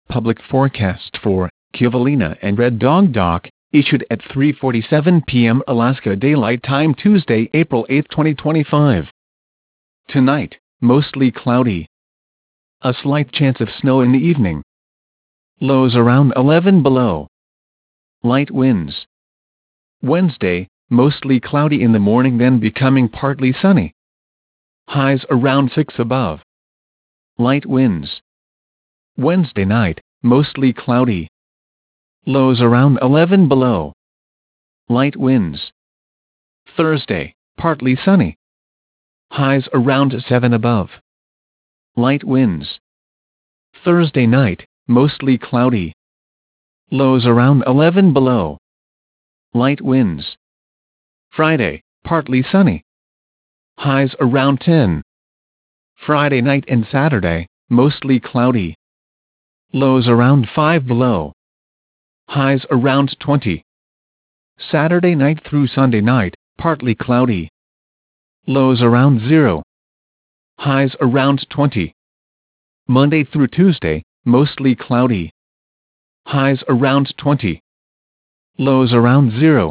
Public forecast for Kivalina and Red Dog Dock, issued at 3:47 p.m. Alaska Daylight Time Tuesday, April 8, 2025. Tonight, mostly cloudy. A slight chance of snow in the evening. Lows around 11 below. Light winds. Wednesday, mostly cloudy in the morning, then becoming partly sunny. Highs around 6 above. Light winds. Wednesday night, mostly cloudy. Lows around 11 below. Light winds. Thursday, partly sunny. Highs around 7 above. Light winds. Thursday night, mostly cloudy. Lows around 11 below. Light winds. Friday, partly sunny. Highs around 10. Friday night and Saturday, mostly cloudy. Lows around 5 below. Highs around 20. Saturday night through Sunday night, partly cloudy. Lows around 0. Highs around 20. Monday through Tuesday, mostly cloudy. Highs around 20. Lows around 0.